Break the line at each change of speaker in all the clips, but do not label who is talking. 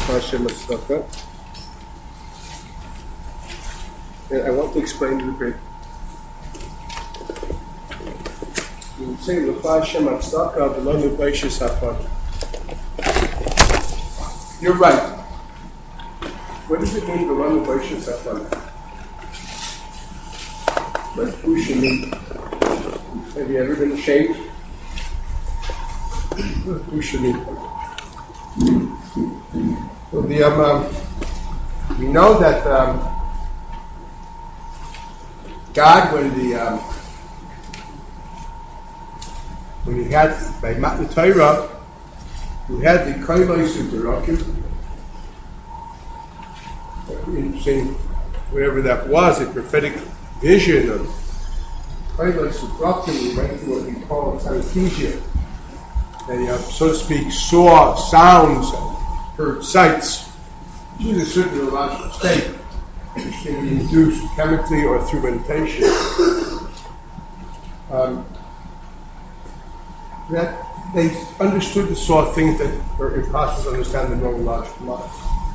Hashem Tzedakah. And I want to explain the bit. You say L'cha Hashem Tzedakah v'lo Nubaishis Hafad. You're right. What does it mean v'lo Nubaishis Hafad? What who should mean? Have you ever been ashamed? Who should mean? So we know that God, when he had by Matan Torah, he had the Koilos of the Rakim. Interesting, whatever that was, a prophetic vision of Koilos of Rakim. We went through what we call synesthesia. They, so to speak, saw sounds and heard sights. Usually a certain neurological state, which can be induced chemically or through meditation. That they understood and saw things that were impossible to understand in normal logical mind.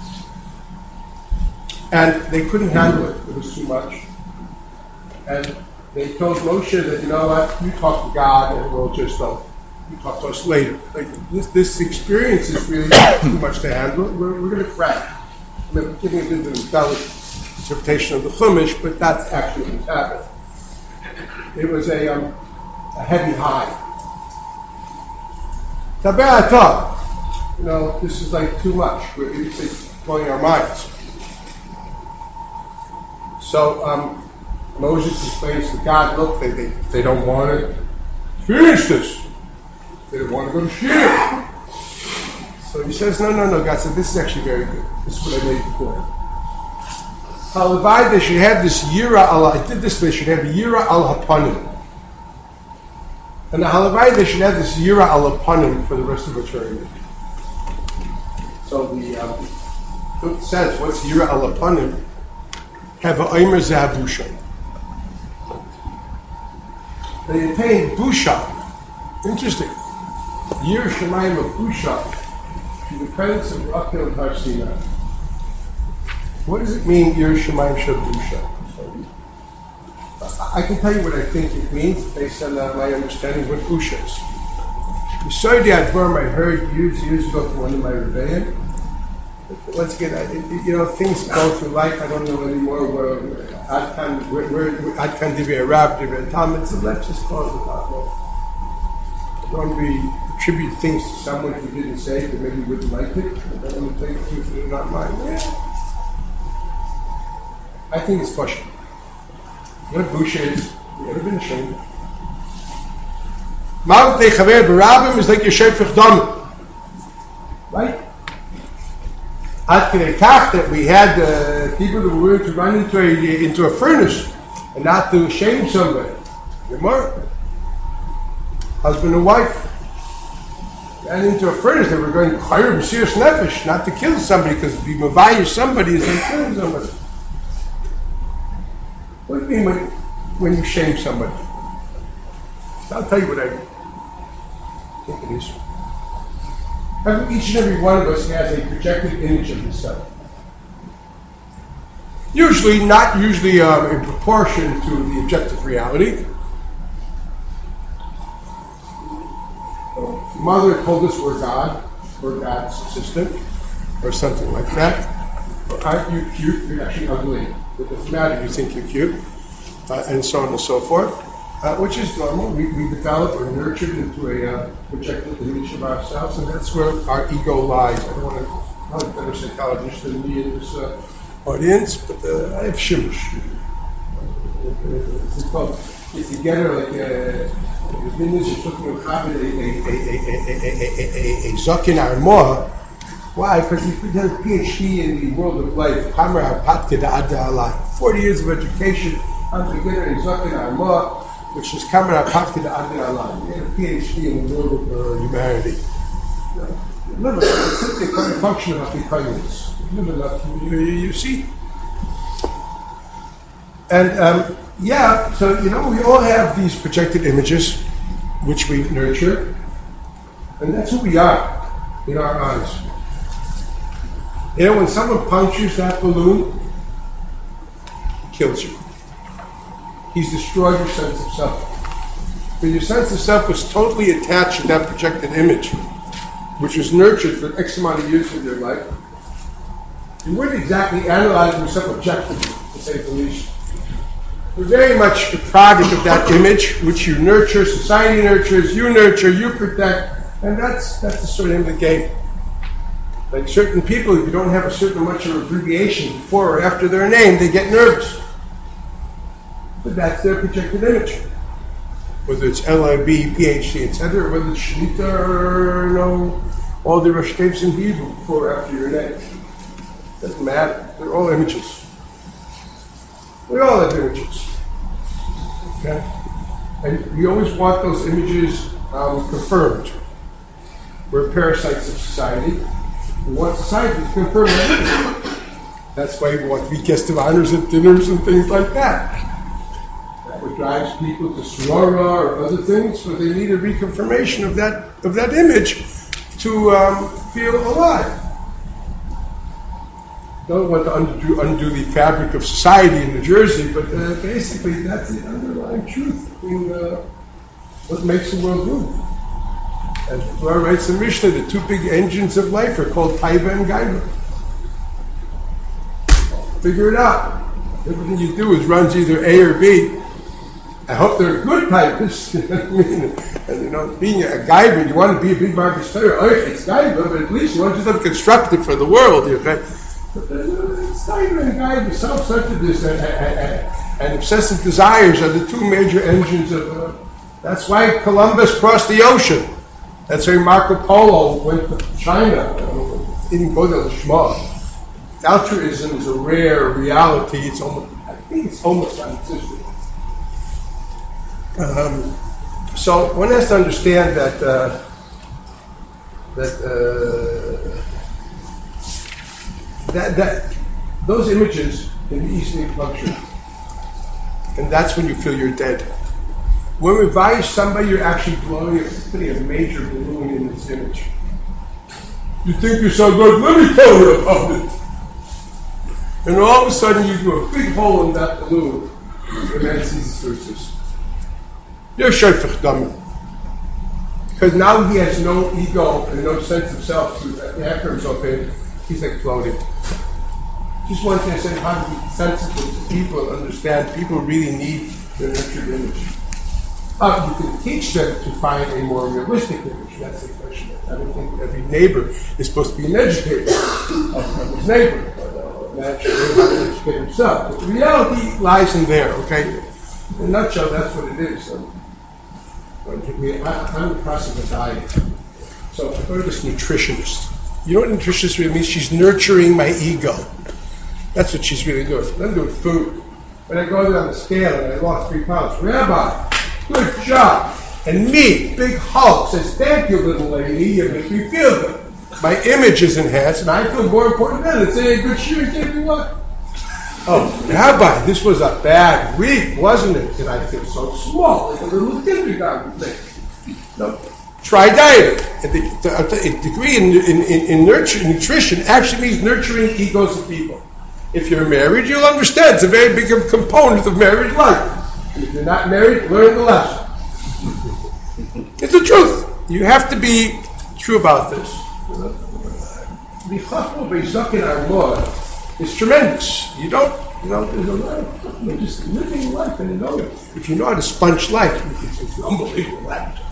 And they couldn't handle it. It was too much. And they told Moshe that, you know what, you talk to God and we'll just you talk to us later. Like, this experience is really too much to handle. We're going to crack. I'm giving a bit of an embellished interpretation of the Chumash, but that's actually what happened. It was a heavy high. I thought, you know, this is like too much. It's blowing our minds. So Moses explains to God, look, they don't want to finish this. They don't want to go to Shir. So he says, no. God said, this is actually very good. This is what I made before. Halavai, they should have this Yira al, I did this, they should have Yira al Hapanim. And the Halavai, they should have this Yira al Hapanim for the rest of eternity. So the book says, what's Yira al Hapanim? Have a Omer Zahabusha. They attain Busha. Interesting. Yir Shemayim of Busha, to the presence of Rakel and Har Sinai. What does it mean, Yir Shemayim Shel Busha? I can tell you what I think it means based on my understanding of what Busha is. Yisodi Advarim I heard years ago from one of my rebbeim. Once again, things go through life. I don't know anymore where Ad Kan Divya Rab, Divya Talmud. So let's just close it out. Don't we attribute things to someone who didn't say it, that maybe wouldn't like it, and then we take things that are not mine. Yeah. I think it's pushing. What Busha is, you ever been ashamed? Mount Chaver Barabim is like your Shefech Dam. Right? Ad Kidei Kach that we had people that were willing to run into a furnace and not to shame somebody. Remember? Husband and wife. And into a furnace, they were going Chayr B'Siras Nefesh, not to kill somebody, because to be Mavayir somebody is like killing somebody. What do you mean when you shame somebody? I'll tell you what I think it is. Each and every one of us has a projected image of himself. Not usually in proportion to the objective reality. Mother told us we're God, we're God's assistant, or something like that. Aren't you cute? You're actually ugly. It doesn't matter, you think you're cute, and so on and so forth, which is normal. We develop or nurtured into a projected image of ourselves, and that's where our ego lies. I don't want to, I'm a better psychologist than me in this audience, but I have shimish. It's called, if you get her like the thing is, you're talking about a Zakin Armoah. Why? Because he has a PhD in the world of life. 40 years of education. I'm beginner in Zakin Armoah, which is Kamar HaPatkid Adar Allah. He had a PhD in the world of humanity. Live it's simply a function of kindness. Live enough, you see? And so we all have these projected images which we nurture, and that's who we are in our eyes. You know, when someone punctures that balloon, it kills you. He's destroyed your sense of self. But your sense of self was totally attached to that projected image, which was nurtured for X amount of years of your life. You weren't exactly analyzing yourself objectively, to say the least. You're very much a product of that image, which you nurture, society nurtures, you nurture, you protect, and that's the sort of the game. Like certain people, if you don't have a certain much of abbreviation before or after their name, they get nervous. But that's their projected image. Whether it's LIB, PhD, etc., whether it's Shlita or all the Rosh Tevis in Hebrew before or after your name. Doesn't matter. They're all images. We all have images. Okay? And we always want those images confirmed. We're parasites of society. We want society to confirm that. That's why we want to be guest of honors at dinners and things like that. That what drives people to Sorora or other things, where they need a reconfirmation of that image to feel alive. Don't want to undo the fabric of society in New Jersey, but basically that's the underlying truth between what makes the world move. And the Torah writes in Mishnah, the two big engines of life are called Taiva and Gaiva. Figure it out. Everything you do runs either A or B. I hope they're good Taivas. You know what I mean? And being a Gaiva, you want to be a big Marcus Torah. Oh, it's Gaiva, but at least you want to do something constructive for the world. Okay? But it's Taiva and Gaiva, self-centeredness and obsessive desires are the two major engines of. That's why Columbus crossed the ocean. That's why Marco Polo went to China. He didn't go to the Shema. Altruism is a rare reality. I think it's almost non-existent. So one has to understand that those images can be easily punctured, and that's when you feel you're dead. When we advise somebody, you're actually putting a major balloon in this image. You think you're so good, let me tell you about it. And all of a sudden you do a big hole in that balloon, and then sees the surface. You're shayfach dummy. Because now he has no ego and no sense of self to anchor himself in. He's like floating. Just one thing I said, how to be sensitive to people and understand people really need their nurtured image. You can teach them to find a more realistic image. That's the question. I don't think every neighbor is supposed to be an educator of his neighbor. Naturally, they have to educate himself. But the reality lies in there, okay? In a nutshell, that's what it is. I'm in the process of dying. So I go to this nutritionist. You know what nutritionist really means? She's nurturing my ego. That's what she's really doing. Nothing to do with food. When I go there on the scale and I lost 3 pounds, Rabbi, good job. And me, big Hulk, says, thank you, little lady, you make me feel good. My image is enhanced, and I feel more important than it. Say, good shoe, give me what? Oh, Rabbi, this was a bad week, wasn't it? And I feel so small, like a little kindergarten thing. No, try dieting. A degree in nutrition actually means nurturing egos of people. If you're married, you'll understand. It's a very big component of married life. If you're not married, learn the lesson. It's the truth. You have to be true about this. The chachma beizak in our Lord is tremendous. You don't, there's a lot of chachma just living life, and if you know how to sponge life, it's unbelievable.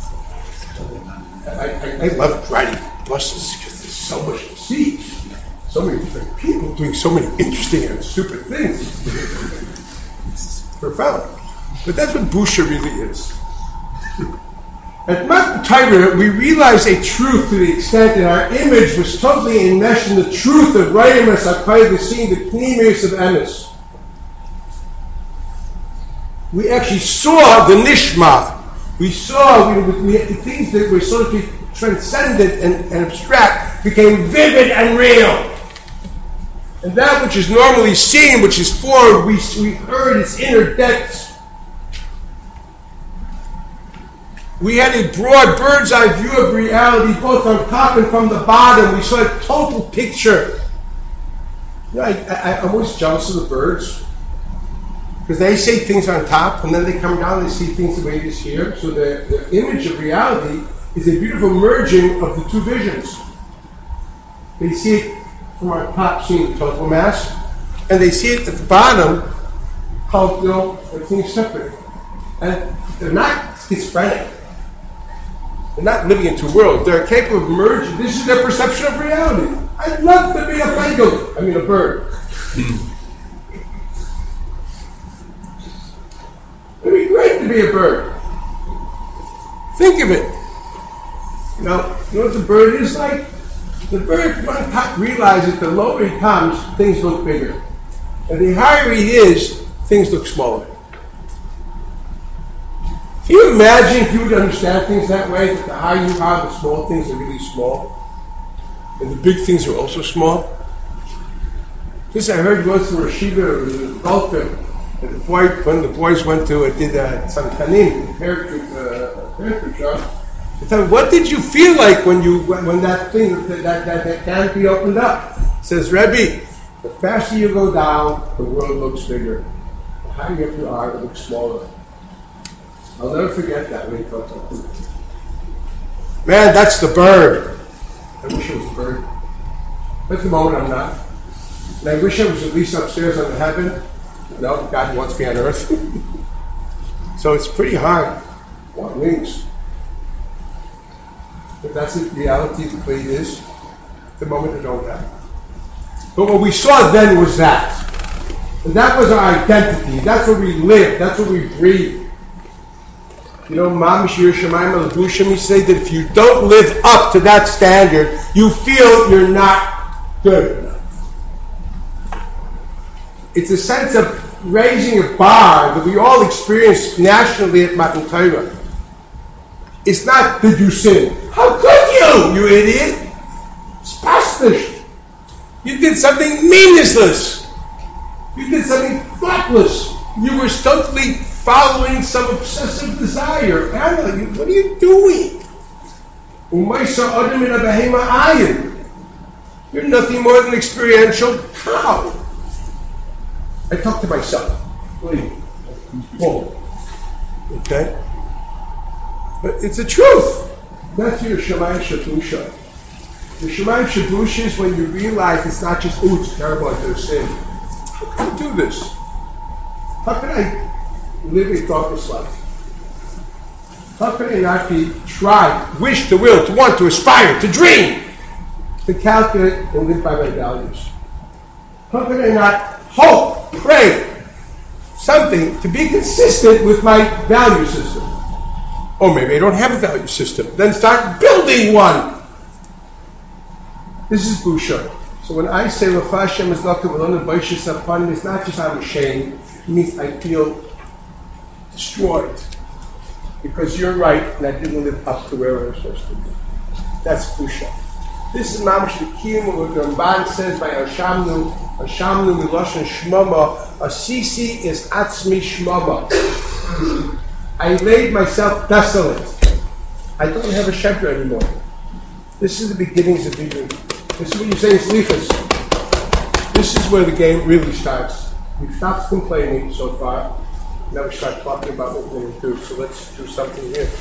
I love riding buses because there's so much to see. So many different people doing so many interesting and stupid things. It's profound. But that's what Busha really is. At Matan Torah, we realize a truth to the extent that our image was totally enmeshed in the truth of Rayim HaSakai, seeing the pneumius of Emes. We actually saw the Nishma. We saw things that were sort of transcendent and abstract became vivid and real. And that which is normally seen, which is formed, we heard its inner depths. We had a broad bird's eye view of reality, both on top and from the bottom. We saw a total picture. You know, I'm always jealous of the birds because they say things on top and then they come down and they see things the way it is here. So the image of reality is a beautiful merging of the two visions. They see it from our top, seeing the total mass, and they see it at the bottom, how everything's separate. And they're not schizophrenic. They're not living in two worlds. They're capable of merging. This is their perception of reality. I'd love to be a bird. It'd be great to be a bird. Think of it. You know what the bird is like? The bird on top realizes the lower he comes, things look bigger. And the higher he is, things look smaller. Can you imagine if you would understand things that way, that the higher you are, the small things are really small, and the big things are also small? This I heard once from Rashiva, a sculptor, and one of the boys went to did some Tanim, a shop. They tell me, what did you feel like when that thing, that canopy opened up? It says, Rebbe, the faster you go down, the world looks bigger. The higher up you are, it looks smaller. I'll never forget that when he talked about it. Man, that's the bird. I wish it was a bird. At the moment, I'm not. And I wish I was at least upstairs on the heaven. No, God wants me on earth. So it's pretty hard. I want wings. But that's the reality, the way it is. At the moment, I don't have. But what we saw then was that. And that was our identity. That's where we live. That's where we breathe. You know, Mamish Yerushalayim Alabushim, he said that if you don't live up to that standard, you feel you're not good enough. It's a sense of raising a bar that we all experience nationally at Matan Torah. It's not, did you sin? How could you idiot? It's pastish. You did something meaningless. You did something thoughtless. You were totally following some obsessive desire. What are you doing? You're nothing more than experiential cow. I talk to myself. Okay? But it's the truth. That's your Shemayim Shabusha. The Shemayim Shabusha is when you realize it's not just, it's terrible, I did a sin. How can I do this? How can I live a thoughtless life? How can I not wish, to will, to want, to aspire, to dream, to calculate and live by my values? How can I not hope, pray, something to be consistent with my value system? Or maybe I don't have a value system. Then start building one. This is Busha. So when I say Rafa Hashem is not it's not just I'm ashamed. It means I feel destroyed because you're right and I didn't live up to where I was supposed to be. That's Busha. This is Mamash L'Kiyum, what the Ramban says by Ashamnu Miloshen Shmama. Asisi is Atzmi Shmama. I made myself desolate. I don't have a shelter anymore. This is the beginnings of Bidui. This is what you say is Lichus. This is where the game really starts. We've stopped complaining so far. Now we start talking about what we're going to do. So let's do something here.